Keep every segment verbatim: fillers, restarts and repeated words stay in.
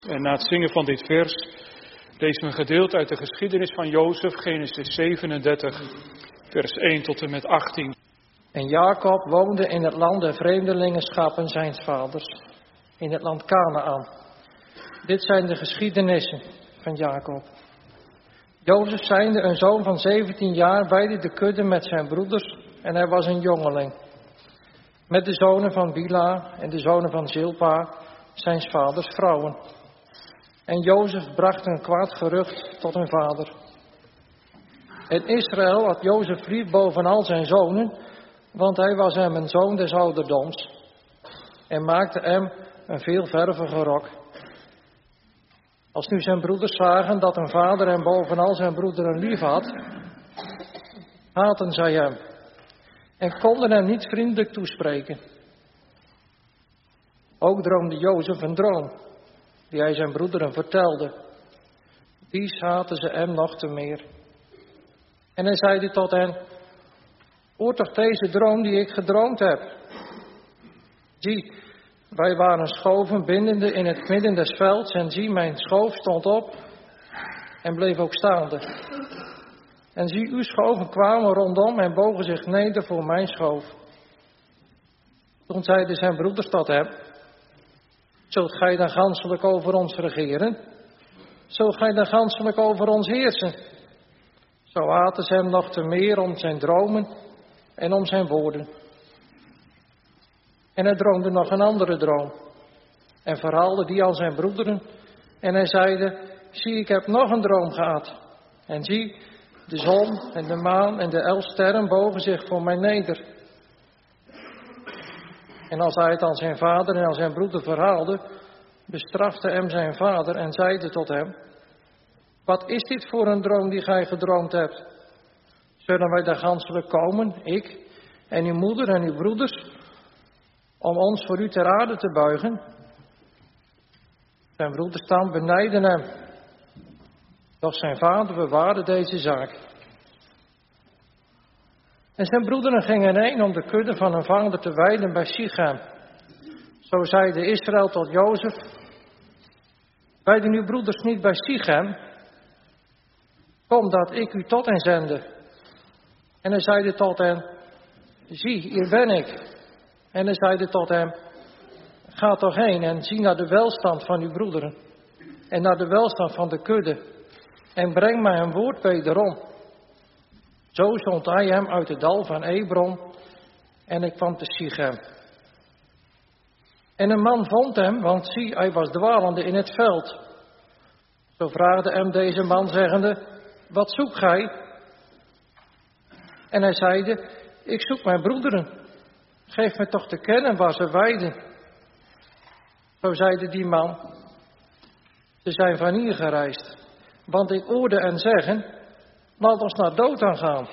En na het zingen van dit vers lezen we een gedeelte uit de geschiedenis van Jozef, Genesis zevenendertig, vers één tot en met achttien. En Jacob woonde in het land der vreemdelingenschappen zijns vaders, in het land Kanaan. Dit zijn de geschiedenissen van Jacob. Jozef zijnde een zoon van zeventien jaar, weidde de kudde met zijn broeders en hij was een jongeling. Met de zonen van Bila en de zonen van Zilpa, zijns vaders vrouwen. En Jozef bracht een kwaad gerucht tot hun vader. En Israël had Jozef lief bovenal zijn zonen, want hij was hem een zoon des ouderdoms. En maakte hem een veelvervige rok. Als nu zijn broeders zagen dat een vader hem bovenal zijn broederen lief had, haatten zij hem en konden hem niet vriendelijk toespreken. Ook droomde Jozef een droom, die hij zijn broederen vertelde. Dies haatten ze hem nog te meer. En hij zeide tot hen: hoor toch deze droom die ik gedroomd heb. Zie, wij waren schoven bindende in het midden des velds, en zie, mijn schoof stond op en bleef ook staande. En zie, uw schoven kwamen rondom en bogen zich neder voor mijn schoof. Toen zeiden zijn broeders tot hem: zult gij dan ganselijk over ons regeren? Zult gij dan ganselijk over ons heersen? Zo haatten ze hem nog te meer om zijn dromen en om zijn woorden. En hij droomde nog een andere droom en verhaalde die aan zijn broederen. En hij zeide: zie, ik heb nog een droom gehad. En zie, de zon en de maan en de elf sterren bogen zich voor mij neder. En als hij het aan zijn vader en aan zijn broeder verhaalde, bestrafte hem zijn vader en zeide tot hem: wat is dit voor een droom die gij gedroomd hebt? Zullen wij daar ganselijk komen, ik en uw moeder en uw broeders, om ons voor u ter aarde te buigen? Zijn broeders dan benijden hem, doch zijn vader bewaarde deze zaak. En zijn broederen gingen heen om de kudde van hun vader te weiden bij Sichem. Zo zeide Israël tot Jozef: weiden uw broeders niet bij Sichem? Kom dat ik u tot hen zende. En hij zeide tot hen: zie, hier ben ik. En hij zeide tot hem: ga toch heen en zie naar de welstand van uw broederen en naar de welstand van de kudde en breng mij een woord wederom. Zo zond hij hem uit het dal van Hebron en ik kwam te Sichem. En een man vond hem, want zie, hij was dwalende in het veld. Zo vraagde hem deze man, zeggende: wat zoekt gij? En hij zeide: ik zoek mijn broederen. Geef mij toch te kennen waar ze weiden. Zo zeide die man: ze zijn van hier gereisd, want ik hoorde hen zeggen: laat ons naar Dothan gaan.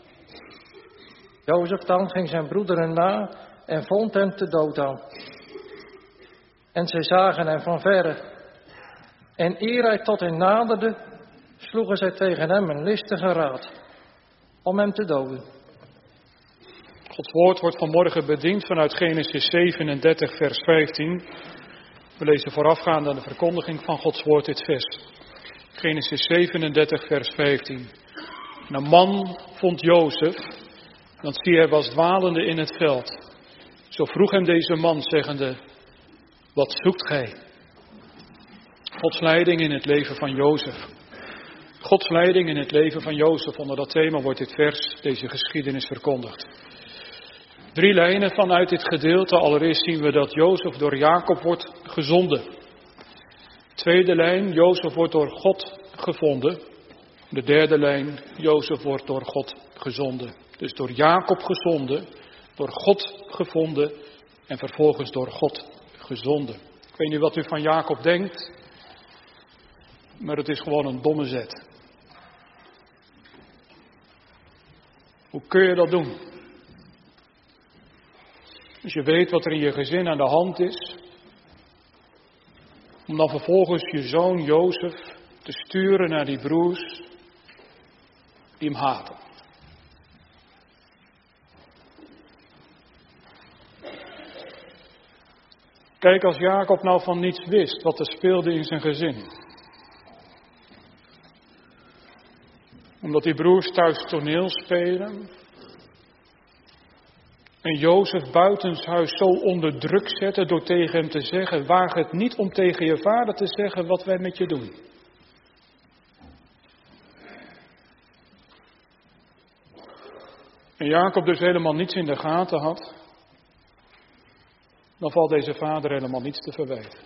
Jozef dan ging zijn broederen na en vond hen te Dothan. En zij zagen hem van verre. En eer hij tot hen naderde, sloegen zij tegen hem een listige raad om hem te doden. Gods woord wordt vanmorgen bediend vanuit Genesis zevenendertig, vers vijftien. We lezen voorafgaand aan de verkondiging van Gods woord dit vers. Genesis zevenendertig, vers vijftien. En een man vond Jozef, want zie, hij was dwalende in het veld. Zo vroeg hem deze man, zeggende: wat zoekt gij? Gods leiding in het leven van Jozef. Gods leiding in het leven van Jozef. Onder dat thema wordt dit vers, deze geschiedenis, verkondigd. Drie lijnen vanuit dit gedeelte. Allereerst zien we dat Jozef door Jacob wordt gezonden. Tweede lijn, Jozef wordt door God gevonden. De derde lijn, Jozef wordt door God gezonden. Dus door Jacob gezonden, door God gevonden en vervolgens door God gezonden. Ik weet niet wat u van Jacob denkt, maar het is gewoon een domme zet. Hoe kun je dat doen? Als je weet wat er in je gezin aan de hand is, om dan vervolgens je zoon Jozef te sturen naar die broers die hem haten. Kijk, als Jacob nou van niets wist wat er speelde in zijn gezin. Omdat die broers thuis toneel spelen. En Jozef buitenshuis zo onder druk zette door tegen hem te zeggen: waag het niet om tegen je vader te zeggen wat wij met je doen. En Jacob dus helemaal niets in de gaten had. Dan valt deze vader helemaal niets te verwijten.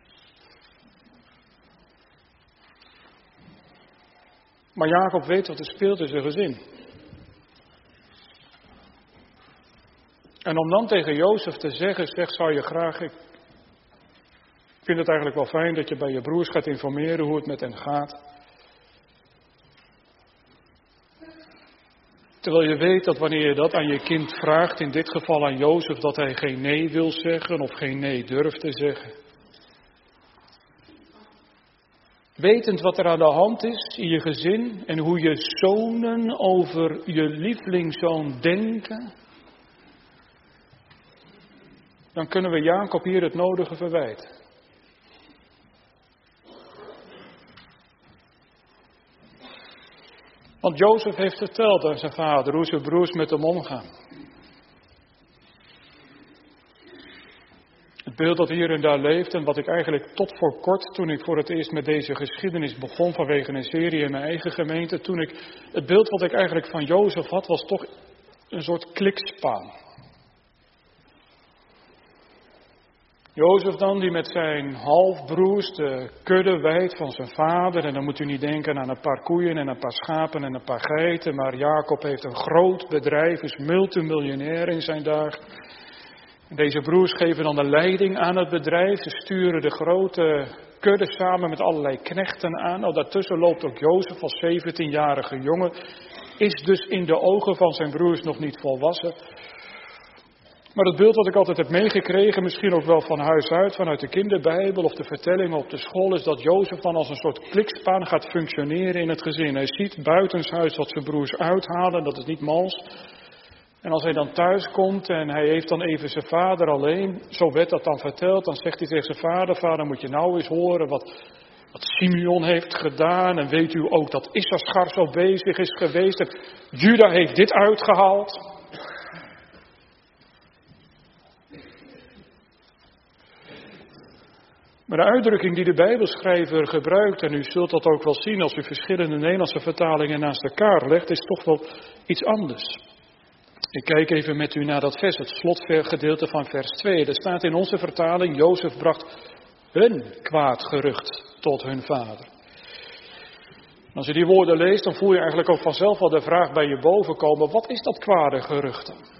Maar Jacob weet wat er speelt in zijn gezin. En om dan tegen Jozef te zeggen, zeg, zou je graag, ik vind het eigenlijk wel fijn dat je bij je broers gaat informeren hoe het met hen gaat. Terwijl je weet dat wanneer je dat aan je kind vraagt, in dit geval aan Jozef, dat hij geen nee wil zeggen of geen nee durft te zeggen. Wetend wat er aan de hand is in je gezin en hoe je zonen over je lievelingszoon denken, dan kunnen we Jacob hier het nodige verwijten. Want Jozef heeft verteld aan zijn vader hoe zijn broers met hem omgaan. Het beeld dat hier en daar leeft en wat ik eigenlijk tot voor kort, toen ik voor het eerst met deze geschiedenis begon vanwege een serie in mijn eigen gemeente, toen ik, het beeld wat ik eigenlijk van Jozef had, was toch een soort klikspaan. Jozef dan, die met zijn halfbroers de kudde wijdt van zijn vader. En dan moet u niet denken aan een paar koeien en een paar schapen en een paar geiten. Maar Jacob heeft een groot bedrijf, is multimiljonair in zijn dagen. En deze broers geven dan de leiding aan het bedrijf. Ze sturen de grote kudde samen met allerlei knechten aan. Nou, daartussen loopt ook Jozef als zeventienjarige jongen. Is dus in de ogen van zijn broers nog niet volwassen. Maar het beeld wat ik altijd heb meegekregen, misschien ook wel van huis uit, vanuit de kinderbijbel of de vertellingen op de school, is dat Jozef dan als een soort klikspaan gaat functioneren in het gezin. Hij ziet buitenshuis wat zijn broers uithalen, dat is niet mals. En als hij dan thuis komt en hij heeft dan even zijn vader alleen, zo werd dat dan verteld, dan zegt hij tegen zijn vader: vader, moet je nou eens horen wat, wat Simeon heeft gedaan. En weet u ook dat Issachar zo bezig is geweest en Juda heeft dit uitgehaald. Maar de uitdrukking die de Bijbelschrijver gebruikt, en u zult dat ook wel zien als u verschillende Nederlandse vertalingen naast elkaar legt, is toch wel iets anders. Ik kijk even met u naar dat vers, het slotgedeelte van vers twee. Er staat in onze vertaling: Jozef bracht hun kwaad gerucht tot hun vader. Als je die woorden leest, dan voel je eigenlijk ook vanzelf al de vraag bij je boven komen: wat is dat kwade gerucht dan?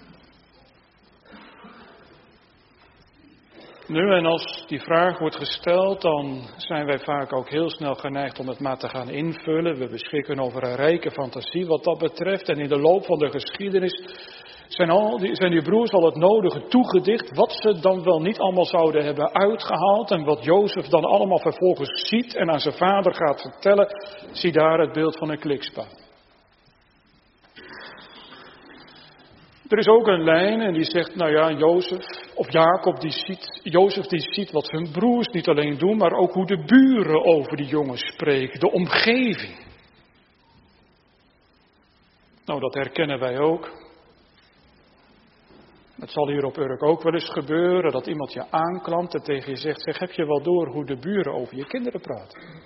Nu, en als die vraag wordt gesteld, dan zijn wij vaak ook heel snel geneigd om het maar te gaan invullen. We beschikken over een rijke fantasie wat dat betreft. En in de loop van de geschiedenis zijn, al die, zijn die broers al het nodige toegedicht, wat ze dan wel niet allemaal zouden hebben uitgehaald. En wat Jozef dan allemaal vervolgens ziet en aan zijn vader gaat vertellen. Zie daar het beeld van een klikspaan. Er is ook een lijn en die zegt, nou ja, Jozef, of Jacob, die ziet, Jozef die ziet wat hun broers niet alleen doen, maar ook hoe de buren over die jongens spreken, de omgeving. Nou, dat herkennen wij ook. Het zal hier op Urk ook wel eens gebeuren, dat iemand je aanklampt en tegen je zegt, zeg, heb je wel door hoe de buren over je kinderen praten?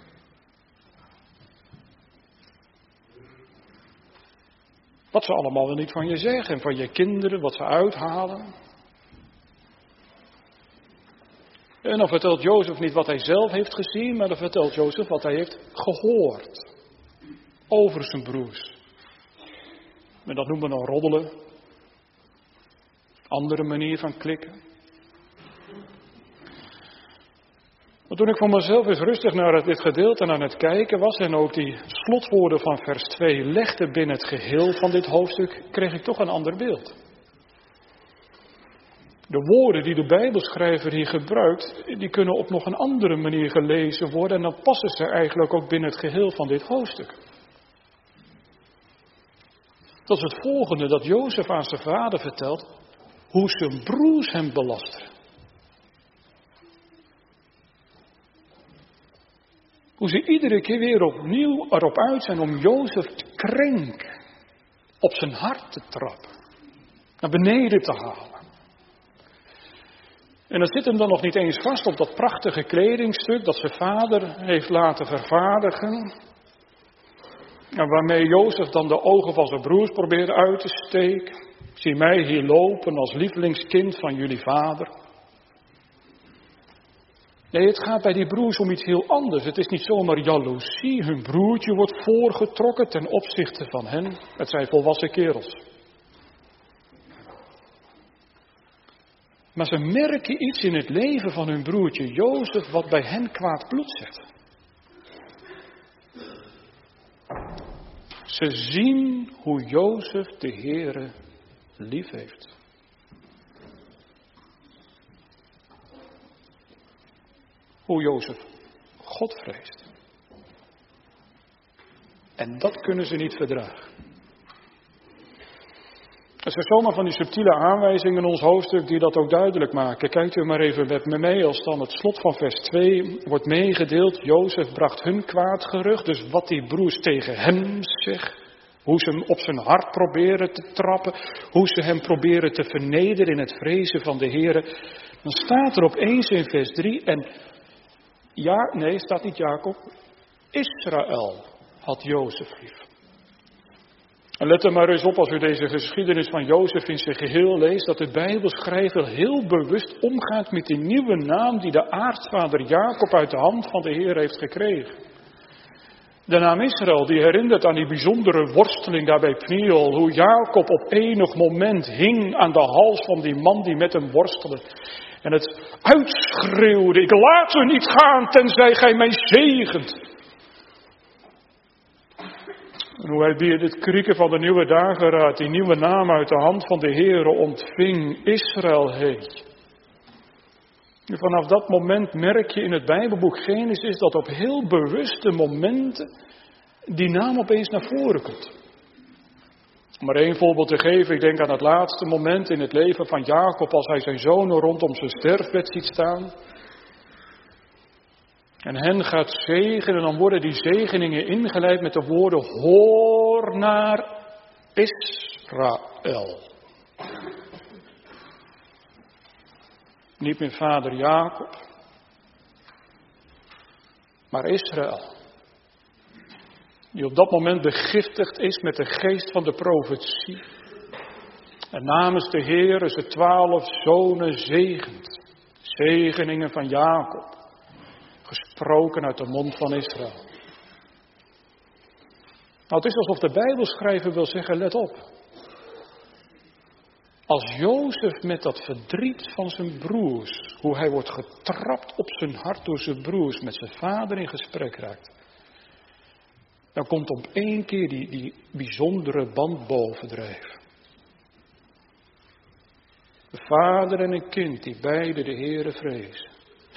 Wat ze allemaal wel niet van je zeggen en van je kinderen, wat ze uithalen. En dan vertelt Jozef niet wat hij zelf heeft gezien, maar dan vertelt Jozef wat hij heeft gehoord. Over zijn broers. En dat noemen we dan roddelen. Andere manier van klikken. Maar toen ik voor mezelf eens rustig naar dit gedeelte aan het kijken was en ook die slotwoorden van vers twee legde binnen het geheel van dit hoofdstuk, kreeg ik toch een ander beeld. De woorden die de Bijbelschrijver hier gebruikt, die kunnen op nog een andere manier gelezen worden en dan passen ze eigenlijk ook binnen het geheel van dit hoofdstuk. Dat is het volgende dat Jozef aan zijn vader vertelt, hoe zijn broers hem belasteren. Hoe ze iedere keer weer opnieuw erop uit zijn om Jozef te krenken. Op zijn hart te trappen. Naar beneden te halen. En dat zit hem dan nog niet eens vast op dat prachtige kledingstuk dat zijn vader heeft laten vervaardigen. En waarmee Jozef dan de ogen van zijn broers probeert uit te steken. Zie mij hier lopen als lievelingskind van jullie vader. Nee, het gaat bij die broers om iets heel anders. Het is niet zomaar jaloezie. Hun broertje wordt voorgetrokken ten opzichte van hen. Het zijn volwassen kerels. Maar ze merken iets in het leven van hun broertje Jozef wat bij hen kwaad bloed zet. Ze zien hoe Jozef de Heere lief heeft. Hoe Jozef God vreest. En dat kunnen ze niet verdragen. Er zijn zomaar van die subtiele aanwijzingen in ons hoofdstuk die dat ook duidelijk maken. Kijkt u maar even met me mee als dan het slot van vers twee wordt meegedeeld. Jozef bracht hun kwaad gerucht, dus wat die broers tegen hem zeggen. Hoe ze hem op zijn hart proberen te trappen. Hoe ze hem proberen te vernederen in het vrezen van de Heere. Dan staat er opeens in vers drie en ja, nee, staat niet Jacob. Israël had Jozef lief. En let er maar eens op als u deze geschiedenis van Jozef in zijn geheel leest, dat de Bijbelschrijver heel bewust omgaat met die nieuwe naam die de aartsvader Jacob uit de hand van de Heer heeft gekregen. De naam Israël, die herinnert aan die bijzondere worsteling daar bij Pniel, hoe Jacob op enig moment hing aan de hals van die man die met hem worstelde. En het uitschreeuwde, ik laat u niet gaan tenzij gij mij zegent. En hoe hij bij dit krieken van de nieuwe dageraad die nieuwe naam uit de hand van de Heere ontving, Israël heet. En vanaf dat moment merk je in het Bijbelboek Genesis dat op heel bewuste momenten die naam opeens naar voren komt. Om maar één voorbeeld te geven, ik denk aan het laatste moment in het leven van Jacob als hij zijn zonen rondom zijn sterfbed ziet staan. En hen gaat zegenen en dan worden die zegeningen ingeleid met de woorden hoor naar Israël. Niet meer vader Jacob, maar Israël. Die op dat moment begiftigd is met de geest van de profetie. En namens de Heer zijn twaalf zonen zegent. Zegeningen van Jacob. Gesproken uit de mond van Israël. Nou, het is alsof de Bijbelschrijver wil zeggen, let op. Als Jozef met dat verdriet van zijn broers, hoe hij wordt getrapt op zijn hart door zijn broers, met zijn vader in gesprek raakt. Dan komt op één keer die, die bijzondere band bovendrijven. De vader en een kind die beide de Heere vrezen.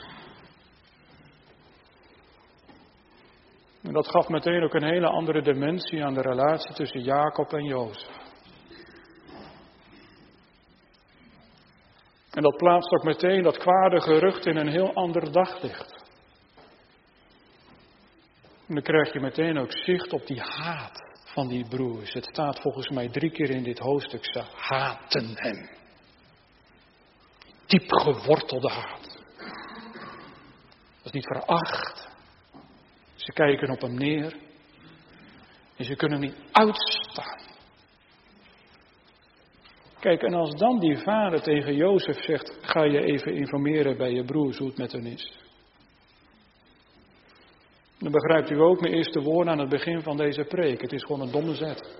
En dat gaf meteen ook een hele andere dimensie aan de relatie tussen Jacob en Jozef. En dat plaatst ook meteen dat kwade gerucht in een heel ander daglicht. En dan krijg je meteen ook zicht op die haat van die broers. Het staat volgens mij drie keer in dit hoofdstuk, ze haten hem. Diep gewortelde haat. Dat is niet veracht. Ze kijken op hem neer. En ze kunnen hem niet uitstaan. Kijk, en als dan die vader tegen Jozef zegt, ga je even informeren bij je broers hoe het met hen is. Dan begrijpt u ook mijn eerste woorden aan het begin van deze preek. Het is gewoon een domme zet.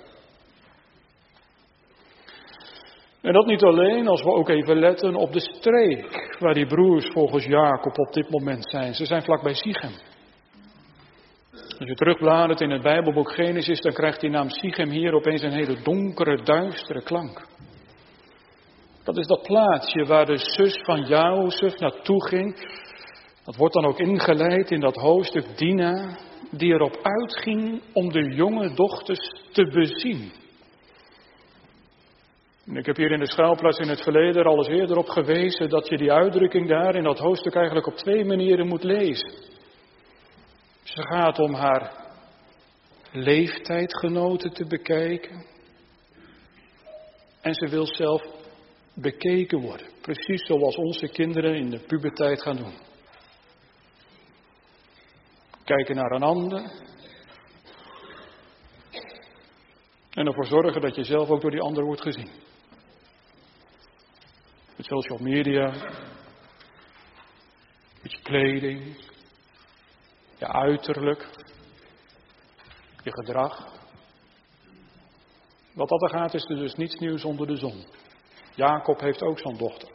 En dat niet alleen, als we ook even letten op de streek waar die broers volgens Jacob op dit moment zijn. Ze zijn vlakbij Sichem. Als je terugbladert in het Bijbelboek Genesis, dan krijgt die naam Sichem hier opeens een hele donkere, duistere klank. Dat is dat plaatsje waar de zus van Jozef naartoe ging. Dat wordt dan ook ingeleid in dat hoofdstuk Dina, die erop uitging om de jonge dochters te bezien. En ik heb hier in de schuilplaats in het verleden er al eens eerder op gewezen dat je die uitdrukking daar in dat hoofdstuk eigenlijk op twee manieren moet lezen. Ze gaat om haar leeftijdgenoten te bekijken. En ze wil zelf bekeken worden. Precies zoals onze kinderen in de puberteit gaan doen. Kijken naar een ander. En ervoor zorgen dat je zelf ook door die ander wordt gezien. Met social media. Met je kleding. Je uiterlijk. Je gedrag. Wat dat er gaat is er dus niets nieuws onder de zon. Jacob heeft ook zo'n dochter.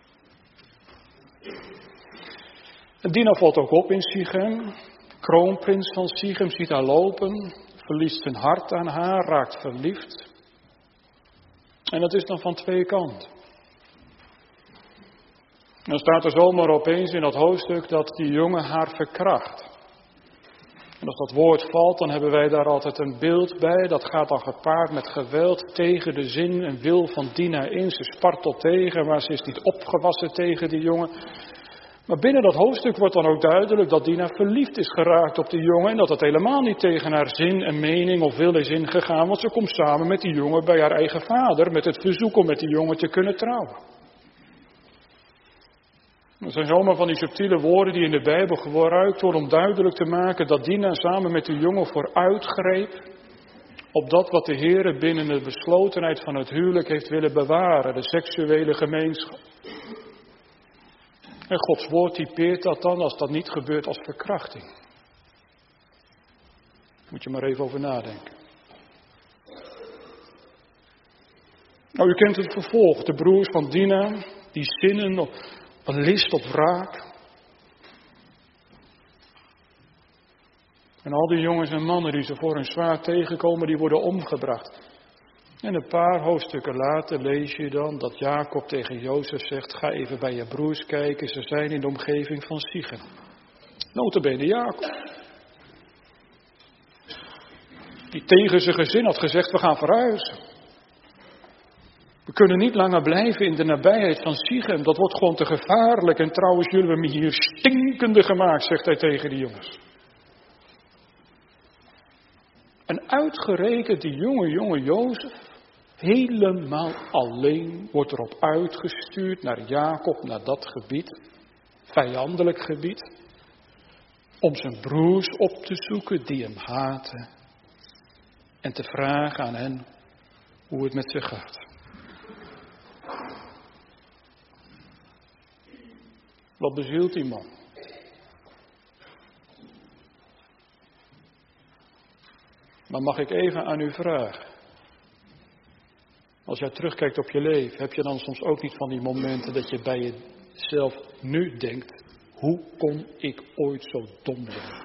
En Dina valt ook op in Sichem. Kroonprins van Sichem ziet haar lopen. Verliest zijn hart aan haar. Raakt verliefd. En dat is dan van twee kanten. Dan staat er zomaar opeens in dat hoofdstuk dat die jongen haar verkracht. En als dat woord valt, dan hebben wij daar altijd een beeld bij. Dat gaat dan gepaard met geweld tegen de zin en wil van Dina in. Ze spartelt tegen, maar ze is niet opgewassen tegen die jongen. Maar binnen dat hoofdstuk wordt dan ook duidelijk dat Dina verliefd is geraakt op die jongen. En dat het helemaal niet tegen haar zin en mening of wil is ingegaan. Want ze komt samen met die jongen bij haar eigen vader met het verzoek om met die jongen te kunnen trouwen. Dat zijn zomaar van die subtiele woorden die in de Bijbel gebruikt worden om duidelijk te maken dat Dina samen met die jongen vooruitgreep op dat wat de Heer binnen de beslotenheid van het huwelijk heeft willen bewaren, de seksuele gemeenschap. En Gods woord typeert dat dan, als dat niet gebeurt, als verkrachting. Moet je maar even over nadenken. Nou, u kent het vervolg, de broers van Dina, die zinnen op een list op wraak. En al die jongens en mannen die ze voor hun zwaard tegenkomen, die worden omgebracht. En een paar hoofdstukken later lees je dan dat Jacob tegen Jozef zegt, ga even bij je broers kijken, ze zijn in de omgeving van Sichem. Nota bene Jacob. Die tegen zijn gezin had gezegd, we gaan verhuizen. We kunnen niet langer blijven in de nabijheid van Sichem. Dat wordt gewoon te gevaarlijk. En trouwens, jullie hebben me hier stinkende gemaakt, zegt hij tegen die jongens. En uitgerekend die jonge, jonge Jozef, helemaal alleen, wordt erop uitgestuurd naar Jacob, naar dat gebied, vijandelijk gebied, om zijn broers op te zoeken die hem haten en te vragen aan hen hoe het met ze gaat. Wat bezielt die man? Maar mag ik even aan u vragen. Als jij terugkijkt op je leven, heb je dan soms ook niet van die momenten dat je bij jezelf nu denkt, hoe kon ik ooit zo dom zijn?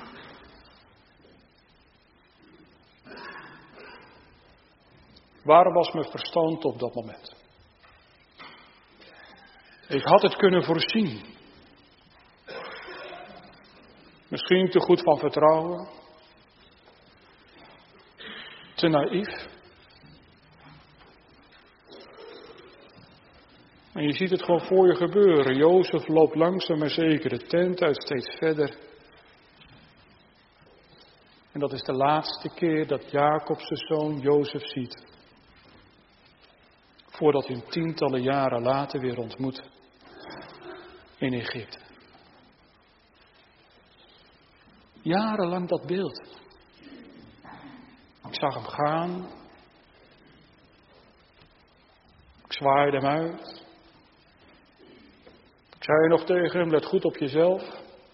Waar was mijn verstand op dat moment? Ik had het kunnen voorzien. Misschien te goed van vertrouwen. Te naïef. En je ziet het gewoon voor je gebeuren. Jozef loopt langzaam maar zeker de tent uit, steeds verder. En dat is de laatste keer dat Jacob zijn zoon Jozef ziet. Voordat hij hem tientallen jaren later weer ontmoet in Egypte. Jarenlang dat beeld. Ik zag hem gaan. Ik zwaaide hem uit. Ik zei nog tegen hem, let goed op jezelf.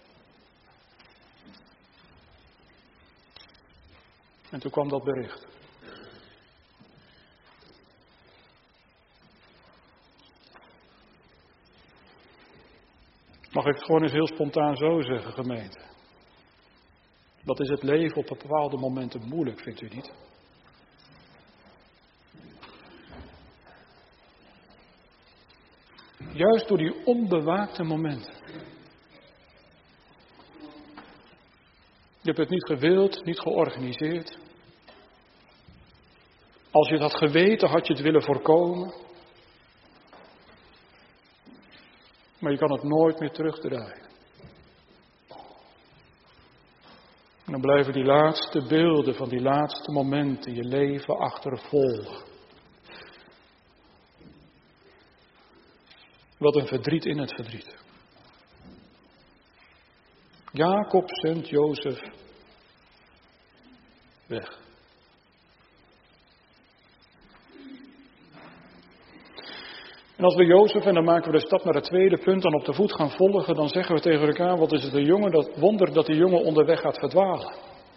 En toen kwam dat bericht. Mag ik het gewoon eens heel spontaan zo zeggen, gemeente? Dat is het leven op bepaalde momenten moeilijk, vindt u niet? Juist door die onbewaakte momenten. Je hebt het niet gewild, niet georganiseerd. Als je het had geweten, had je het willen voorkomen. Maar je kan het nooit meer terugdraaien. En dan blijven die laatste beelden van die laatste momenten je leven achtervolgen. Wat een verdriet in het verdriet. Jacob zendt Jozef weg. En als we Jozef, en dan maken we de stap naar het tweede punt, dan op de voet gaan volgen, dan zeggen we tegen elkaar, wat is het een jongen, dat wonder dat die jongen onderweg gaat verdwalen.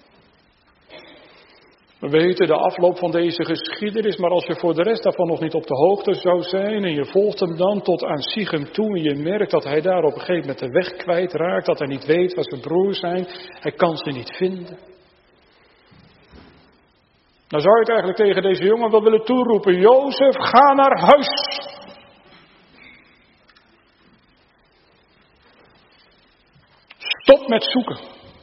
We weten de afloop van deze geschiedenis, maar als je voor de rest daarvan nog niet op de hoogte zou zijn en je volgt hem dan tot aan Sichem toe en je merkt dat hij daar op een gegeven moment de weg kwijtraakt, dat hij niet weet waar zijn broers zijn, hij kan ze niet vinden. Dan zou je het eigenlijk tegen deze jongen wel willen toeroepen, Jozef, ga naar huis. Stop met zoeken.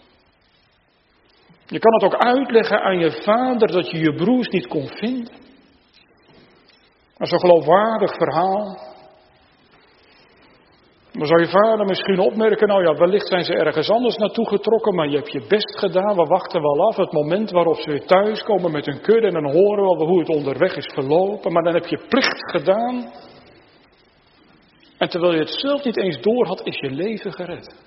Je kan het ook uitleggen aan je vader dat je je broers niet kon vinden. Dat is een geloofwaardig verhaal. Dan zou je vader misschien opmerken, nou ja, wellicht zijn ze ergens anders naartoe getrokken, maar je hebt je best gedaan, we wachten wel af. Het moment waarop ze weer thuiskomen met hun kudde en dan horen we wel hoe het onderweg is verlopen, maar dan heb je plicht gedaan. En terwijl je het zelf niet eens door had, is je leven gered.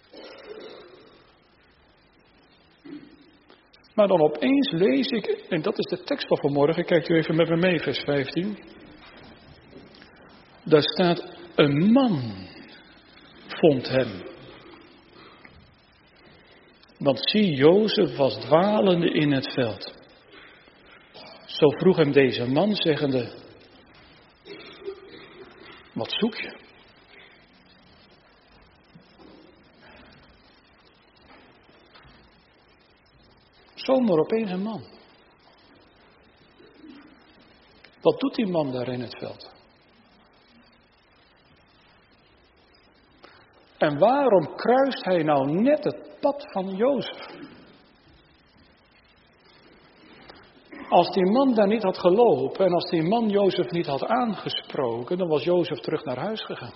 Maar dan opeens lees ik, en dat is de tekst van vanmorgen, kijkt u even met me mee, vers vijftien. Daar staat, een man vond hem. Want zie, Jozef was dwalende in het veld. Zo vroeg hem deze man, zeggende, wat zoek je? Zomaar opeens een man. Wat doet die man daar in het veld? En waarom kruist hij nou net het pad van Jozef? Als die man daar niet had gelopen en als die man Jozef niet had aangesproken, dan was Jozef terug naar huis gegaan.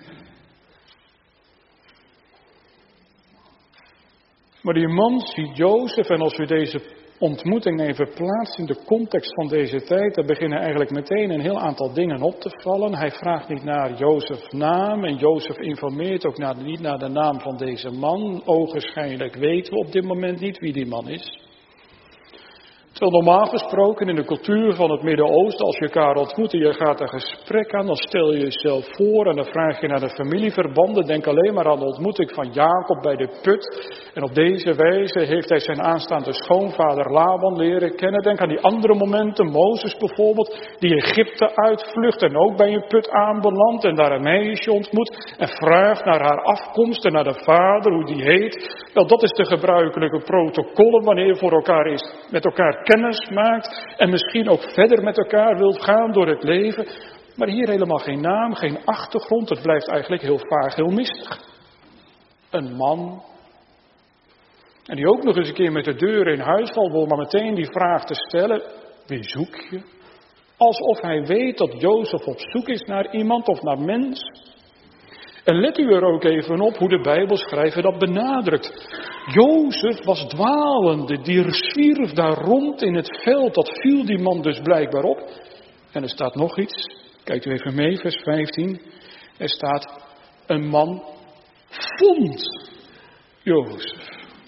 Maar die man ziet Jozef, en als u deze ontmoeting even plaatst in de context van deze tijd, dan beginnen eigenlijk meteen een heel aantal dingen op te vallen. Hij vraagt niet naar Jozefs naam en Jozef informeert ook naar, niet naar de naam van deze man. Ogenschijnlijk weten we op dit moment niet wie die man is. Terwijl normaal gesproken in de cultuur van het Midden-Oosten, als je elkaar ontmoet en je gaat een gesprek aan, dan stel je jezelf voor en dan vraag je naar de familieverbanden. Denk alleen maar aan de ontmoeting van Jacob bij de put. En op deze wijze heeft hij zijn aanstaande schoonvader Laban leren kennen. Denk aan die andere momenten, Mozes bijvoorbeeld, die Egypte uitvlucht en ook bij een put aanbelandt en daar een meisje ontmoet en vraagt naar haar afkomst en naar de vader, hoe die heet. Wel, dat is de gebruikelijke protocollen wanneer je voor elkaar is, met elkaar kennis maakt en misschien ook verder met elkaar wilt gaan door het leven. Maar hier helemaal geen naam, geen achtergrond. Het blijft eigenlijk heel vaag, heel mistig. Een man. En die ook nog eens een keer met de deur in huis valt, om maar meteen die vraag te stellen. Wie zoek je? Alsof hij weet dat Jozef op zoek is naar iemand of naar mens. En let u er ook even op hoe de Bijbelschrijver dat benadrukt. Jozef was dwalende, die zwierf daar rond in het veld. Dat viel die man dus blijkbaar op. En er staat nog iets. Kijkt u even mee, vers vijftien. Er staat, een man vond Jozef.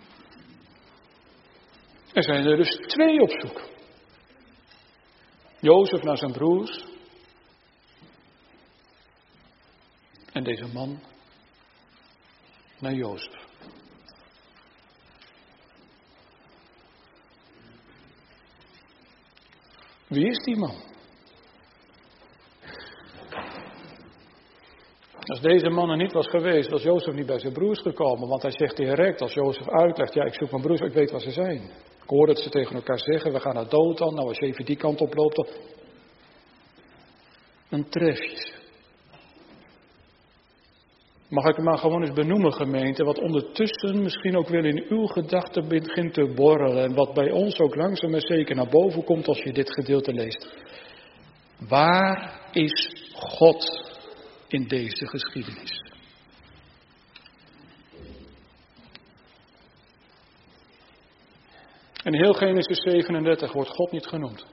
Er zijn er dus twee op zoek. Jozef naar zijn broers. En deze man naar Jozef. Wie is die man? Als deze man er niet was geweest, was Jozef niet bij zijn broers gekomen. Want hij zegt direct, als Jozef uitlegt, ja, ik zoek mijn broers, ik weet waar ze zijn. Ik hoor dat ze tegen elkaar zeggen, we gaan naar Dothan. Nou, als je even die kant op loopt, dan, dan tref je ze. Mag ik het maar gewoon eens benoemen, gemeente, wat ondertussen misschien ook wel in uw gedachten begint te borrelen. En wat bij ons ook langzaam maar zeker naar boven komt als je dit gedeelte leest. Waar is God in deze geschiedenis? En in heel Genesis zevenendertig wordt God niet genoemd.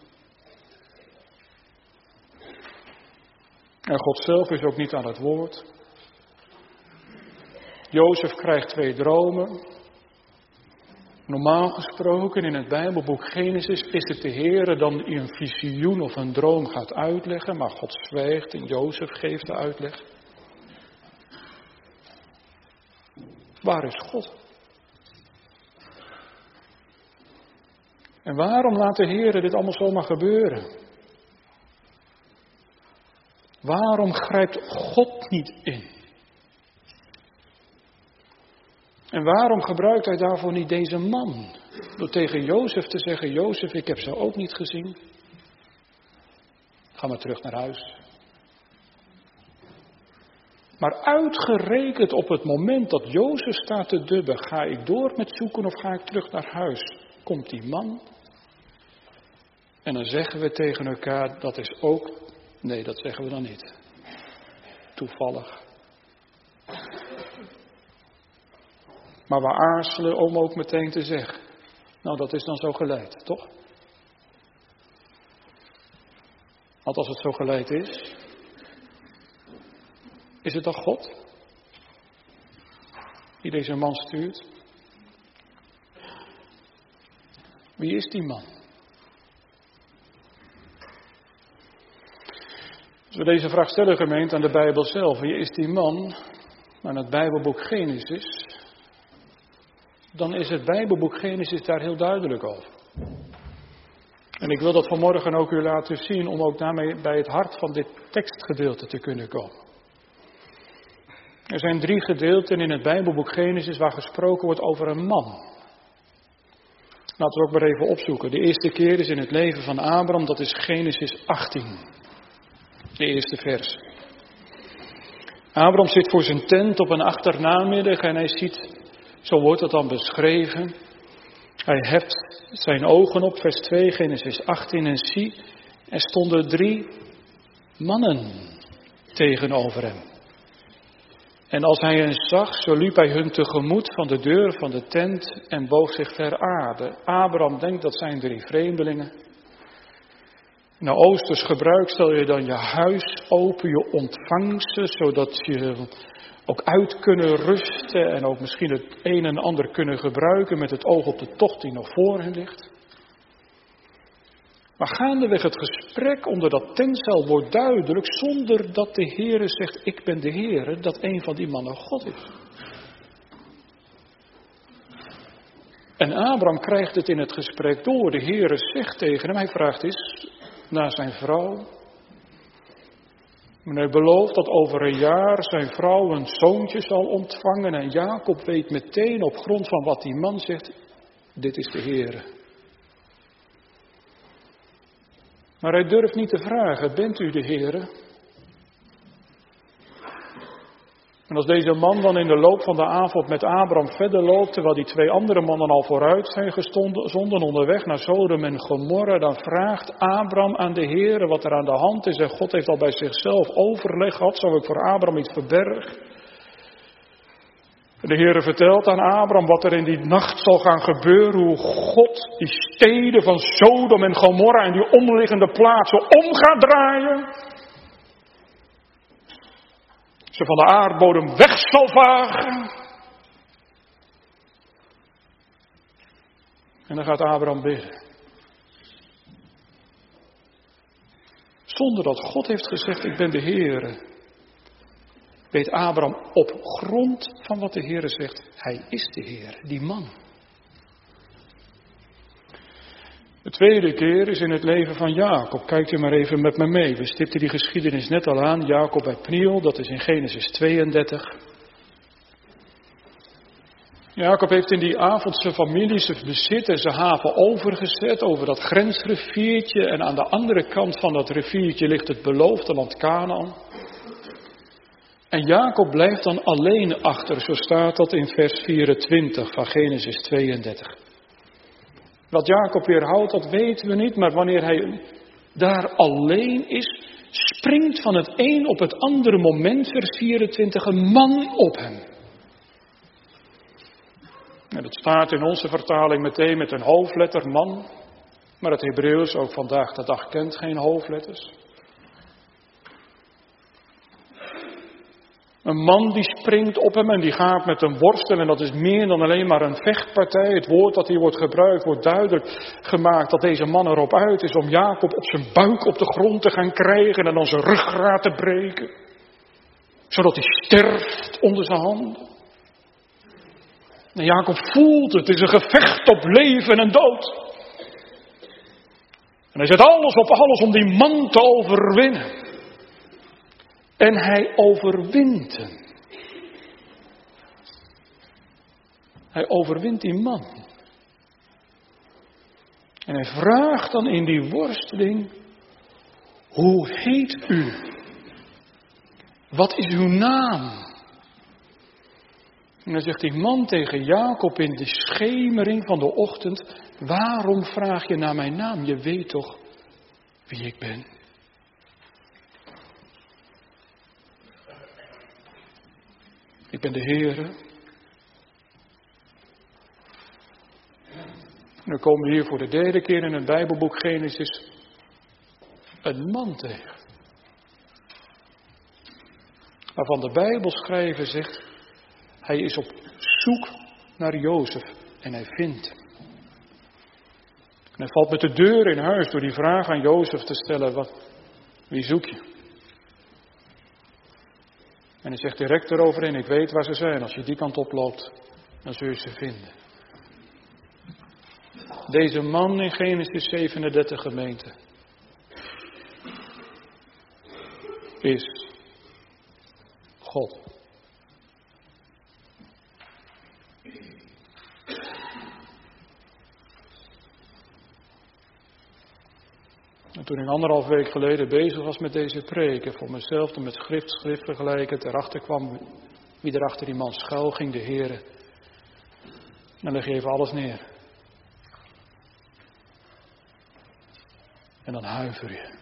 En God zelf is ook niet aan het woord. Jozef krijgt twee dromen. Normaal gesproken in het Bijbelboek Genesis is het de Heere dan die een visioen of een droom gaat uitleggen. Maar God zwijgt en Jozef geeft de uitleg. Waar is God? En waarom laat de Heere dit allemaal zomaar gebeuren? Waarom grijpt God niet in? En waarom gebruikt hij daarvoor niet deze man? Door tegen Jozef te zeggen, Jozef, ik heb ze ook niet gezien. Ga maar terug naar huis. Maar uitgerekend op het moment dat Jozef staat te dubben, ga ik door met zoeken of ga ik terug naar huis? Komt die man. En dan zeggen we tegen elkaar, dat is ook, nee dat zeggen we dan niet. Toevallig. Maar we aarzelen om ook meteen te zeggen, nou dat is dan zo geleid, toch? Want als het zo geleid is, is het dan God die deze man stuurt? Wie is die man? Als we deze vraag stellen, gemeente, aan de Bijbel zelf, wie is die man? Maar het Bijbelboek Genesis, dan is het Bijbelboek Genesis daar heel duidelijk over. En ik wil dat vanmorgen ook u laten zien, om ook daarmee bij het hart van dit tekstgedeelte te kunnen komen. Er zijn drie gedeelten in het Bijbelboek Genesis waar gesproken wordt over een man. Laten we ook maar even opzoeken. De eerste keer is in het leven van Abraham, dat is Genesis achttien. De eerste vers. Abraham zit voor zijn tent op een achternamiddag en hij ziet, zo wordt het dan beschreven, hij heft zijn ogen op, vers twee, Genesis achttien, en zie, er stonden drie mannen tegenover hem. En als hij hen zag, zo liep hij hun tegemoet van de deur van de tent en boog zich ver aarde. Abraham denkt, dat zijn drie vreemdelingen. Nou, oosters gebruik, stel je dan je huis open, je ontvangt ze, zodat je ook uit kunnen rusten en ook misschien het een en ander kunnen gebruiken met het oog op de tocht die nog voor hen ligt. Maar gaandeweg het gesprek onder dat tentzeil wordt duidelijk, zonder dat de Heere zegt, ik ben de Heere, dat een van die mannen God is. En Abraham krijgt het in het gesprek door. De Heere zegt tegen hem, hij vraagt eens naar zijn vrouw. En hij belooft dat over een jaar zijn vrouw een zoontje zal ontvangen. En Jacob weet meteen op grond van wat die man zegt, dit is de Heere. Maar hij durft niet te vragen, bent u de Heere? En als deze man dan in de loop van de avond met Abraham verder loopt, terwijl die twee andere mannen al vooruit zijn gezonden onderweg naar Sodom en Gomorra, dan vraagt Abraham aan de Heere wat er aan de hand is. En God heeft al bij zichzelf overleg gehad, zou ik voor Abraham iets verbergen? De Heere vertelt aan Abraham wat er in die nacht zal gaan gebeuren, hoe God die steden van Sodom en Gomorra en die omliggende plaatsen om gaat draaien. Ze van de aardbodem weg zal vagen. En dan gaat Abraham bidden. Zonder dat God heeft gezegd, ik ben de Heere, weet Abraham op grond van wat de Heere zegt, hij is de Heer, die man. De tweede keer is in het leven van Jacob. Kijkt u maar even met me mee. We stipten die geschiedenis net al aan. Jacob bij Pniel, dat is in Genesis tweeëndertig. Jacob heeft in die avond zijn familie, zijn bezit en zijn haven overgezet over dat grensriviertje. En aan de andere kant van dat riviertje ligt het beloofde land Kanaan. En Jacob blijft dan alleen achter, zo staat dat in vers vierentwintig van Genesis tweeëndertig. Wat Jacob weerhoudt, dat weten we niet, maar wanneer hij daar alleen is, springt van het een op het andere moment, vers vierentwintig, een man op hem. En dat staat in onze vertaling meteen met een hoofdletter man. Maar het Hebreeuws ook vandaag de dag kent geen hoofdletters. Een man die springt op hem en die gaat met hem worstelen. En dat is meer dan alleen maar een vechtpartij. Het woord dat hier wordt gebruikt wordt duidelijk gemaakt dat deze man erop uit is om Jacob op zijn buik op de grond te gaan krijgen en dan zijn ruggraat te breken. Zodat hij sterft onder zijn handen. En Jacob voelt het, het is een gevecht op leven en dood. En hij zet alles op alles om die man te overwinnen. En hij overwint hem. Hij overwint die man. En hij vraagt dan in die worsteling: hoe heet u? Wat is uw naam? En dan zegt die man tegen Jacob in de schemering van de ochtend: waarom vraag je naar mijn naam? Je weet toch wie ik ben? Ik ben de Heere. En dan komen we hier voor de derde keer in het Bijbelboek Genesis een man tegen. Waarvan de Bijbelschrijver zegt: hij is op zoek naar Jozef en hij vindt hem. En hij valt met de deur in huis door die vraag aan Jozef te stellen: wat, wie zoek je? En hij zegt direct eroverheen: ik weet waar ze zijn. Als je die kant oploopt, dan zul je ze vinden. Deze man in Genesis zevenendertig gemeente is God. En toen ik anderhalf week geleden bezig was met deze preek en voor mezelf toen met schrift, schrift vergelijkend erachter kwam wie er achter die man schuil ging, de Heere. Dan leg je even alles neer. En dan huiver je.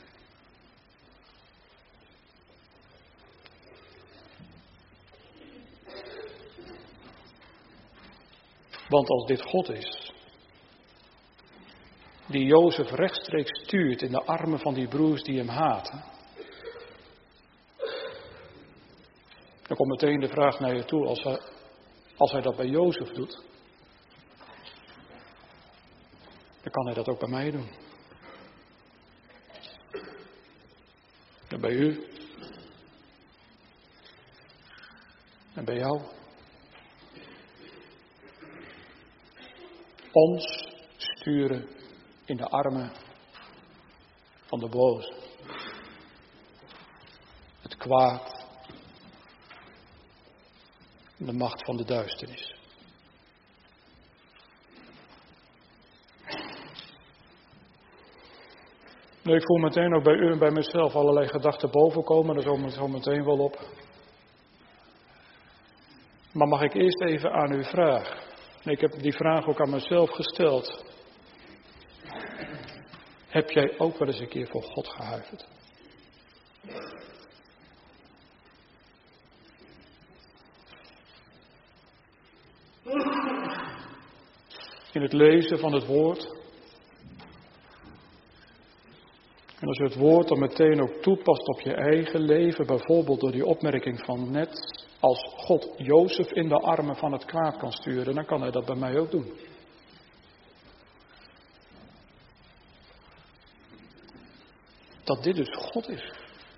Want als dit God is, die Jozef rechtstreeks stuurt in de armen van die broers die hem haten, dan komt meteen de vraag naar je toe: als hij, als hij dat bij Jozef doet, dan kan hij dat ook bij mij doen. En bij u. En bij jou. Ons sturen in de armen van de boze. Het kwaad. De macht van de duisternis. Nee, ik voel meteen ook bij u en bij mezelf allerlei gedachten bovenkomen. Daar komen we zo meteen wel op. Maar mag ik eerst even aan u vragen? Ik heb die vraag ook aan mezelf gesteld. Heb jij ook wel eens een keer voor God gehuiverd? In het lezen van het woord. En als je het woord dan meteen ook toepast op je eigen leven, bijvoorbeeld door die opmerking van net, als God Jozef in de armen van het kwaad kan sturen, dan kan hij dat bij mij ook doen. Dat dit dus God is.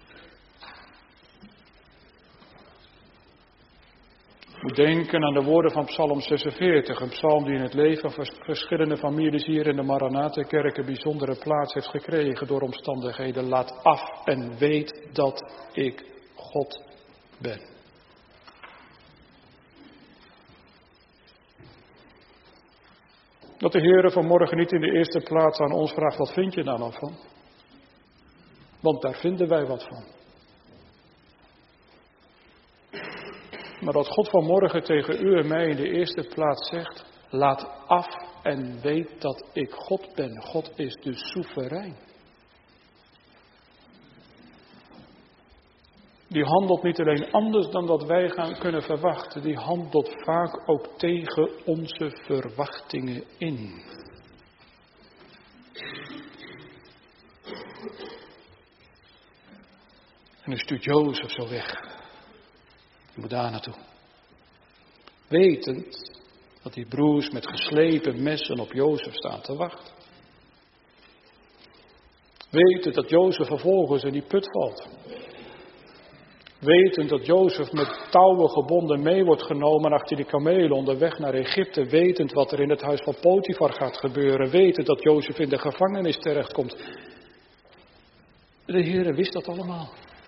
Ik moet denken aan de woorden van Psalm zesenveertig. Een psalm die in het leven van verschillende families hier in de Maranatha-kerk een bijzondere plaats heeft gekregen door omstandigheden. Laat af en weet dat ik God ben. Dat de Heere vanmorgen niet in de eerste plaats aan ons vraagt: wat vind je daar nou van? Want daar vinden wij wat van. Maar dat God vanmorgen tegen u en mij in de eerste plaats zegt: laat af en weet dat ik God ben. God is dus soeverein. die handelt niet alleen anders dan dat wij gaan kunnen verwachten. Die handelt vaak ook tegen onze verwachtingen in. En nu stuurt Jozef zo weg. Je moet daar naartoe. Wetend dat die broers met geslepen messen op Jozef staan te wachten. Wetend dat Jozef vervolgens in die put valt. Wetend dat Jozef met touwen gebonden mee wordt genomen achter die kamelen onderweg naar Egypte. Wetend wat er in het huis van Potifar gaat gebeuren. Wetend dat Jozef in de gevangenis terechtkomt. De Heere wist dat allemaal.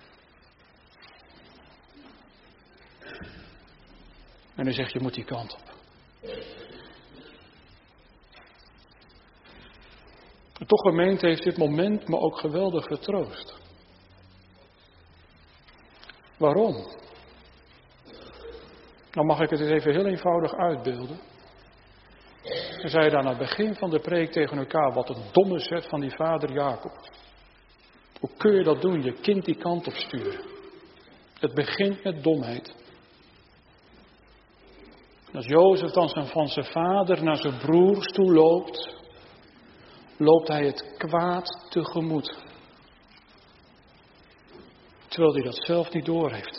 En hij zegt, je moet die kant op. En toch, gemeente, heeft dit moment me ook geweldig vertroost. Waarom? Nou mag ik het eens even heel eenvoudig uitbeelden. Ze zeiden aan het begin van de preek tegen elkaar, wat een domme zet van die vader Jacob. Hoe kun je dat doen, je kind die kant op sturen? Het begint met domheid. Als Jozef dan van zijn vader naar zijn broers toe loopt, loopt hij het kwaad tegemoet. Terwijl hij dat zelf niet doorheeft.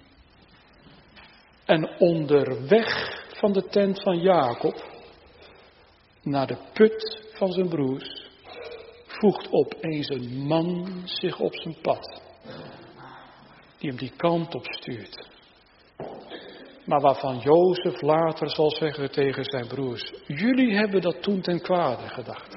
En onderweg van de tent van Jacob naar de put van zijn broers voegt opeens een man zich op zijn pad. Die hem die kant op stuurt. Maar waarvan Jozef later zal zeggen tegen zijn broers, jullie hebben dat toen ten kwade gedacht.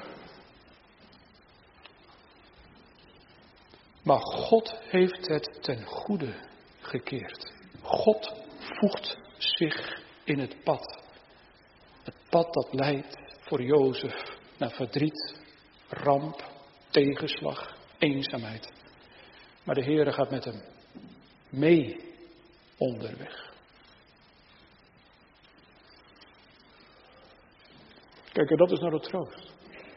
Maar God heeft het ten goede gekeerd. God voegt zich in het pad. Het pad dat leidt voor Jozef naar verdriet, ramp, tegenslag, eenzaamheid. Maar de Heere gaat met hem mee onderweg. Kijk, en dat is nou de troost.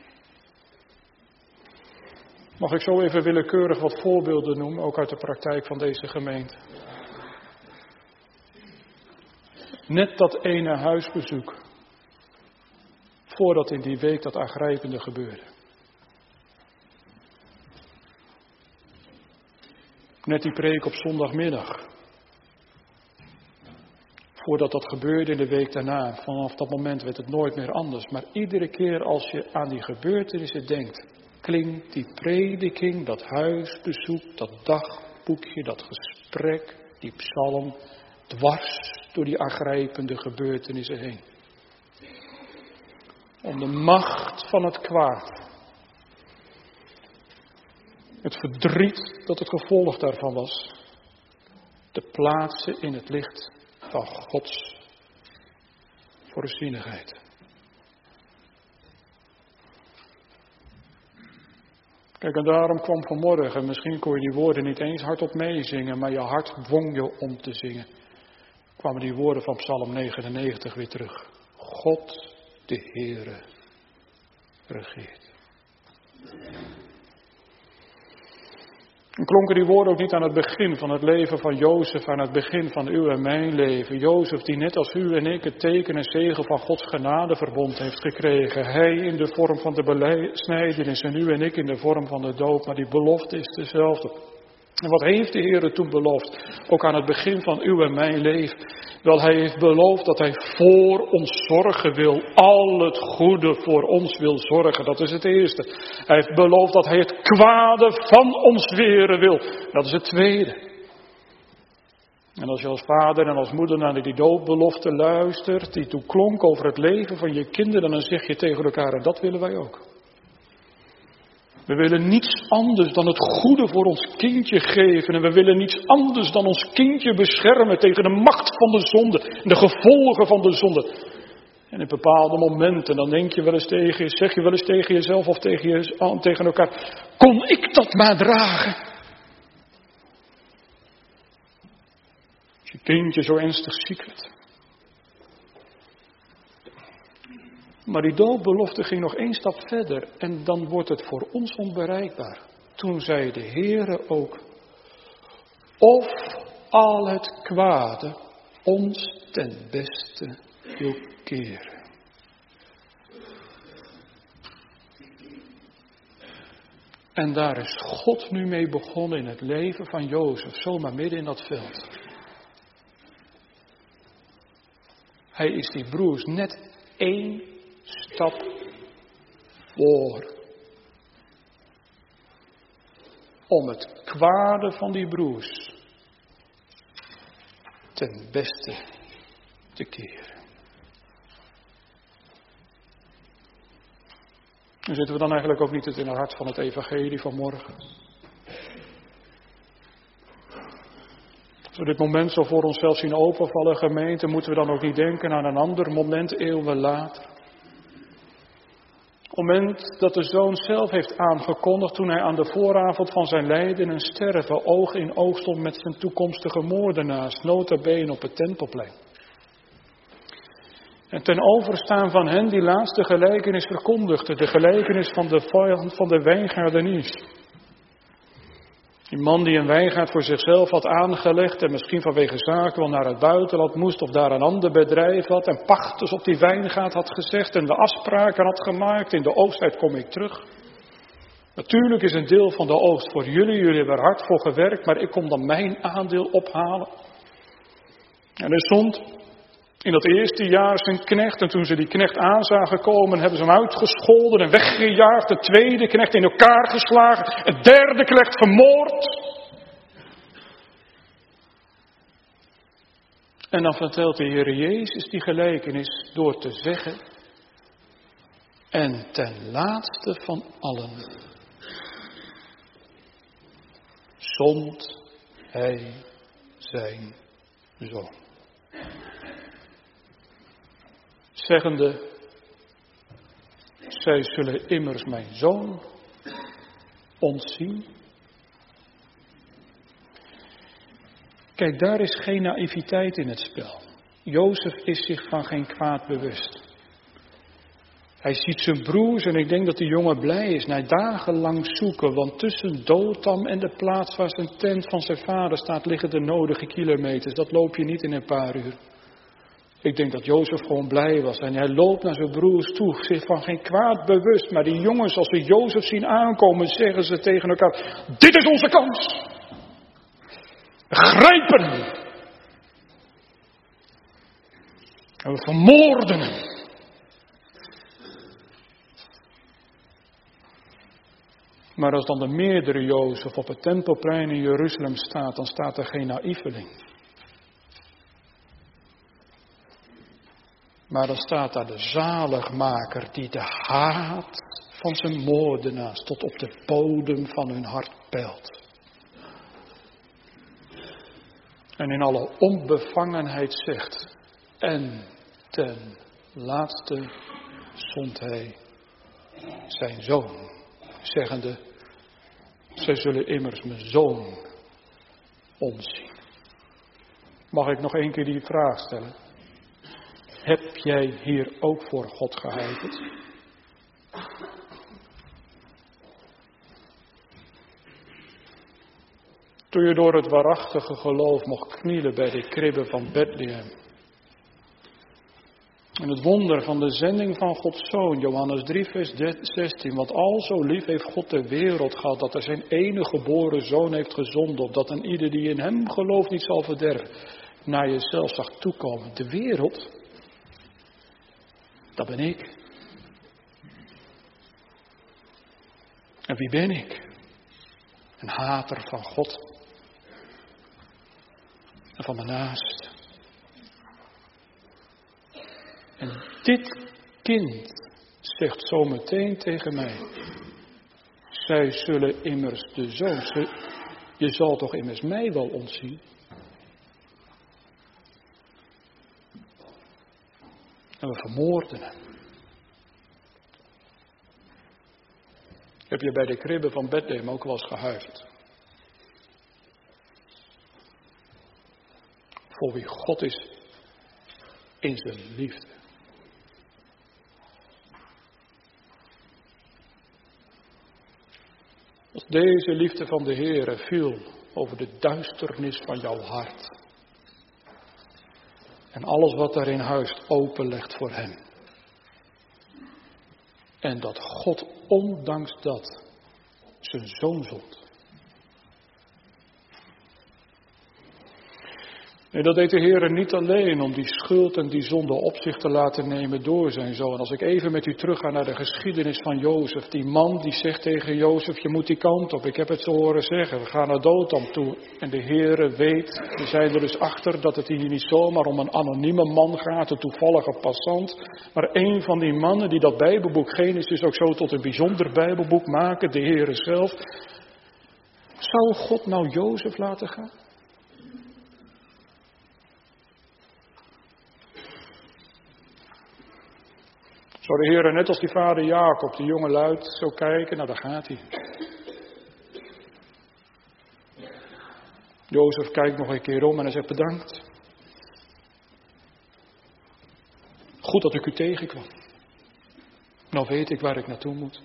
Mag ik zo even willekeurig wat voorbeelden noemen, ook uit de praktijk van deze gemeente. Net dat ene huisbezoek, voordat in die week dat aangrijpende gebeurde. Net die preek op zondagmiddag. Voordat dat gebeurde in de week daarna, vanaf dat moment werd het nooit meer anders. Maar iedere keer als je aan die gebeurtenissen denkt, klinkt die prediking, dat huisbezoek, dat dagboekje, dat gesprek, die psalm, dwars door die aangrijpende gebeurtenissen heen. Om de macht van het kwaad, het verdriet dat het gevolg daarvan was, te plaatsen in het licht van Gods voorzienigheid. Kijk, en daarom kwam vanmorgen, misschien kon je die woorden niet eens hardop meezingen, maar je hart dwong je om te zingen. Kwamen die woorden van Psalm negenennegentig weer terug. God, de Heere, regeert. En klonken die woorden ook niet aan het begin van het leven van Jozef, aan het begin van uw en mijn leven. Jozef die net als u en ik het teken en zegel van Gods genadeverbond heeft gekregen. Hij in de vorm van de besnijdenis en u en ik in de vorm van de doop. Maar die belofte is dezelfde. En wat heeft de Heer toen beloofd? Ook aan het begin van uw en mijn leven. Wel, hij heeft beloofd dat hij voor ons zorgen wil. Al het goede voor ons wil zorgen. Dat is het eerste. Hij heeft beloofd dat hij het kwade van ons weren wil. Dat is het tweede. En als je als vader en als moeder naar die doopbelofte luistert, die toen klonk over het leven van je kinderen, dan zeg je tegen elkaar, en dat willen wij ook. We willen niets anders dan het goede voor ons kindje geven. En we willen niets anders dan ons kindje beschermen tegen de macht van de zonde. En de gevolgen van de zonde. En in bepaalde momenten, dan denk je wel eens tegen, zeg je wel eens tegen jezelf of tegen, je, tegen elkaar. Kon ik dat maar dragen? Als je kindje zo ernstig ziek werd. Maar die doopbelofte ging nog één stap verder en dan wordt het voor ons onbereikbaar. Toen zei de Heere ook, of al het kwade ons ten beste wil keren. En daar is God nu mee begonnen in het leven van Jozef, zomaar midden in dat veld. Hij is die broers net één stap voor. Om het kwade van die broers ten beste te keren. En zitten we dan eigenlijk ook niet in het hart van het evangelie van morgen? Als we dit moment zo voor onszelf zien openvallen, gemeente, moeten we dan ook niet denken aan een ander moment eeuwen later. Het moment dat de Zoon zelf heeft aangekondigd toen hij aan de vooravond van zijn lijden en sterven oog in oog stond met zijn toekomstige moordenaars, nota bene op het Tempelplein. En ten overstaan van hen die laatste gelijkenis verkondigde, de gelijkenis van de vijand van de wijngaardeniers. Die man die een wijngaard voor zichzelf had aangelegd en misschien vanwege zaken wel naar het buitenland moest of daar een ander bedrijf had en pachters op die wijngaard had gezegd en de afspraken had gemaakt, in de oogsttijd kom ik terug. Natuurlijk is een deel van de oogst voor jullie, jullie hebben er hard voor gewerkt, maar ik kom dan mijn aandeel ophalen. En er stond in dat eerste jaar zijn knecht en toen ze die knecht aan zagen komen hebben ze hem uitgescholden en weggejaagd. De tweede knecht in elkaar geslagen, het derde knecht vermoord. En dan vertelt de Heer Jezus die gelijkenis door te zeggen: en ten laatste van allen zond hij zijn zoon. Zeggende, zij zullen immers mijn zoon ontzien. Kijk, daar is geen naïviteit in het spel. Jozef is zich van geen kwaad bewust. Hij ziet zijn broers en ik denk dat die jongen blij is. Na dagenlang zoeken, want tussen Dothan en de plaats waar zijn tent van zijn vader staat liggen de nodige kilometers. Dat loop je niet in een paar uur. Ik denk dat Jozef gewoon blij was en hij loopt naar zijn broers toe, zich van geen kwaad bewust. Maar die jongens, als ze Jozef zien aankomen, zeggen ze tegen elkaar: dit is onze kans. Grijpen hem. En we vermoorden hem. Maar als dan de meerdere Jozef op het Tempelplein in Jeruzalem staat, dan staat er geen naïveling. Maar dan staat daar de zaligmaker die de haat van zijn moordenaars tot op de bodem van hun hart peilt. En in alle onbevangenheid zegt: en ten laatste zond hij zijn zoon, zeggende, zij zullen immers mijn zoon ontzien. Mag ik nog één keer die vraag stellen? Heb jij hier ook voor God gehuiverd? Toen je door het waarachtige geloof mocht knielen bij de kribben van Bethlehem. En het wonder van de zending van Gods Zoon, Johannes drie vers zestien. Want al zo lief heeft God de wereld gehad, dat er zijn enige geboren Zoon heeft gezonden, opdat een ieder die in hem gelooft niet zal verderven. Naar jezelf zag toekomen. De wereld, dat ben ik. En wie ben ik? Een hater van God. En van mijn naast. En dit kind zegt zo meteen tegen mij: zij zullen immers de zoon, je zal toch immers mij wel ontzien? En we vermoorden hem. Heb je bij de kribben van Bethlehem ook wel eens gehuiverd? Voor wie God is in zijn liefde. Als deze liefde van de Heere viel over de duisternis van jouw hart. En alles wat daarin huist openlegt voor hem. En dat God ondanks dat zijn zoon zond. En dat deed de Heer niet alleen om die schuld en die zonde op zich te laten nemen door zijn zoon. Als ik even met u terugga naar de geschiedenis van Jozef. Die man die zegt tegen Jozef, je moet die kant op. Ik heb het zo horen zeggen, we gaan naar Dothan toe. En de Heer weet, we zijn er dus achter, dat het hier niet zomaar om een anonieme man gaat, een toevallige passant. Maar een van die mannen die dat Bijbelboek Genesis ook zo tot een bijzonder Bijbelboek maken, de Heer zelf. Zou God nou Jozef laten gaan? Zou de Heer net als die vader Jacob, die jonge luid, zo kijken? Nou, daar gaat hij. Jozef kijkt nog een keer om en hij zegt bedankt. Goed dat ik u tegenkwam. Nou weet ik waar ik naartoe moet.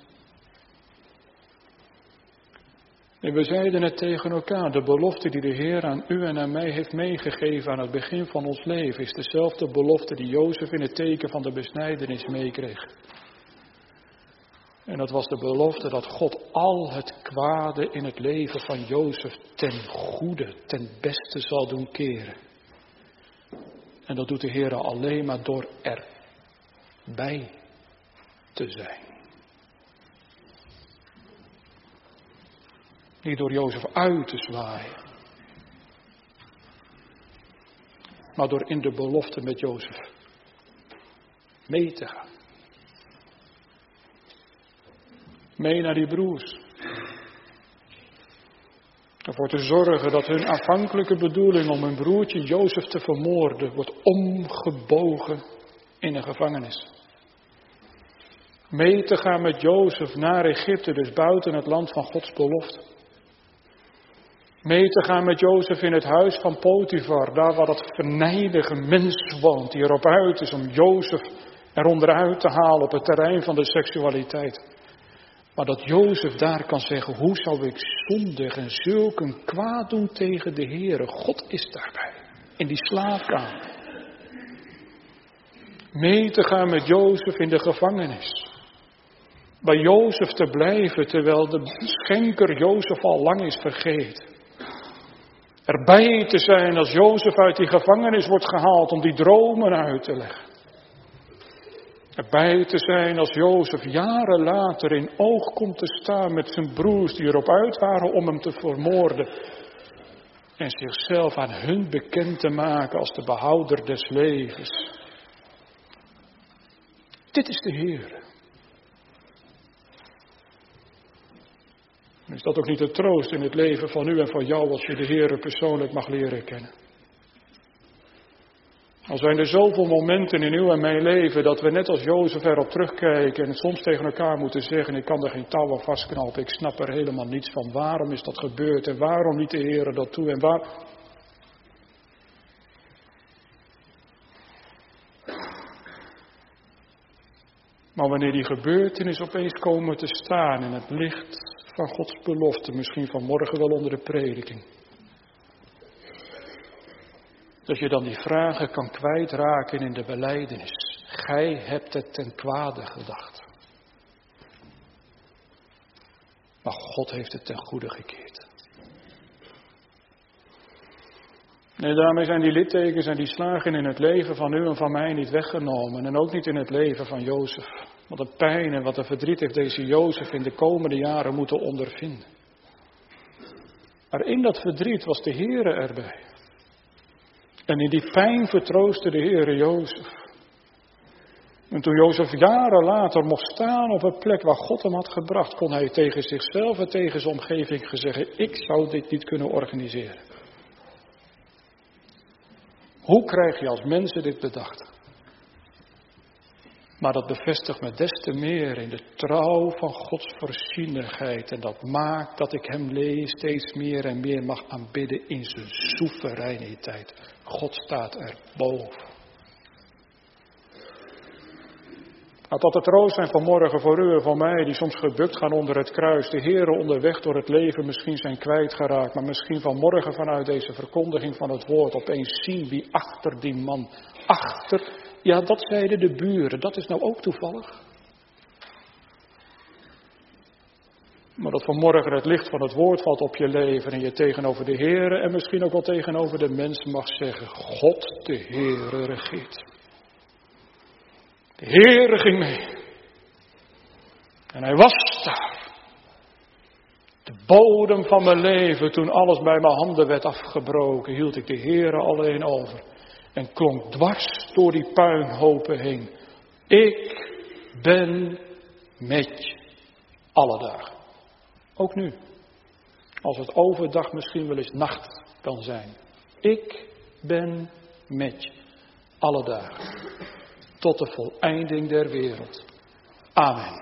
En we zeiden het tegen elkaar, de belofte die de Heer aan u en aan mij heeft meegegeven aan het begin van ons leven, is dezelfde belofte die Jozef in het teken van de besnijdenis meekreeg. En dat was de belofte dat God al het kwade in het leven van Jozef ten goede, ten beste zal doen keren. En dat doet de Heer alleen maar door erbij te zijn. Niet door Jozef uit te zwaaien. Maar door in de belofte met Jozef mee te gaan. Mee naar die broers. Ervoor te zorgen dat hun aanvankelijke bedoeling om hun broertje Jozef te vermoorden wordt omgebogen in een gevangenis. Mee te gaan met Jozef naar Egypte, dus buiten het land van Gods belofte. Mee te gaan met Jozef in het huis van Potifar, daar waar dat verneidige mens woont, die erop uit is om Jozef eronderuit te halen op het terrein van de seksualiteit. Maar dat Jozef daar kan zeggen, hoe zou ik zondig en zulk een kwaad doen tegen de Heere? God is daarbij, in die slaapkamer. Mee te gaan met Jozef in de gevangenis. Bij Jozef te blijven, terwijl de schenker Jozef al lang is vergeten. Erbij te zijn als Jozef uit die gevangenis wordt gehaald om die dromen uit te leggen. Erbij te zijn als Jozef jaren later in oog komt te staan met zijn broers die erop uit waren om hem te vermoorden. En zichzelf aan hun bekend te maken als de behouder des levens. Dit is de Heer. Is dat ook niet een troost in het leven van u en van jou als je de Heer persoonlijk mag leren kennen? Al zijn er zoveel momenten in uw en mijn leven dat we net als Jozef erop terugkijken en soms tegen elkaar moeten zeggen, ik kan er geen touw aan vastknopen, ik snap er helemaal niets van. Waarom is dat gebeurd en waarom liet de Heer dat toe en waar... Maar wanneer die gebeurtenis opeens komen te staan in het licht van Gods belofte, misschien vanmorgen wel onder de prediking. Dat je dan die vragen kan kwijtraken in de belijdenis. Gij hebt het ten kwade gedacht. Maar God heeft het ten goede gekeerd. En daarmee zijn die littekens en die slagen in het leven van u en van mij niet weggenomen. En ook niet in het leven van Jozef. Wat een pijn en wat een verdriet heeft deze Jozef in de komende jaren moeten ondervinden. Maar in dat verdriet was de Heere erbij. En in die pijn vertroostte de Heere Jozef. En toen Jozef jaren later mocht staan op een plek waar God hem had gebracht, kon hij tegen zichzelf en tegen zijn omgeving zeggen, ik zou dit niet kunnen organiseren. Hoe krijg je als mensen dit bedacht? Maar dat bevestigt me des te meer in de trouw van Gods voorzienigheid. En dat maakt dat ik hem lees steeds meer en meer mag aanbidden in zijn soevereiniteit. God staat erboven. Laat dat de troost zijn vanmorgen voor u en voor mij, die soms gebukt gaan onder het kruis. De Heere onderweg door het leven misschien zijn kwijtgeraakt, maar misschien vanmorgen vanuit deze verkondiging van het woord opeens zien wie achter die man, achter, ja dat zeiden de buren, dat is nou ook toevallig. Maar dat vanmorgen het licht van het woord valt op je leven en je tegenover de Heere en misschien ook wel tegenover de mens mag zeggen, God de Heere regeert. De Heere ging mee. En hij was daar. De bodem van mijn leven, toen alles bij mijn handen werd afgebroken, hield ik de Heere alleen over. En klonk dwars door die puinhopen heen. Ik ben met je. Alle dagen. Ook nu. Als het overdag misschien wel eens nacht kan zijn. Ik ben met je. Alle dagen. Tot de voleinding der wereld. Amen.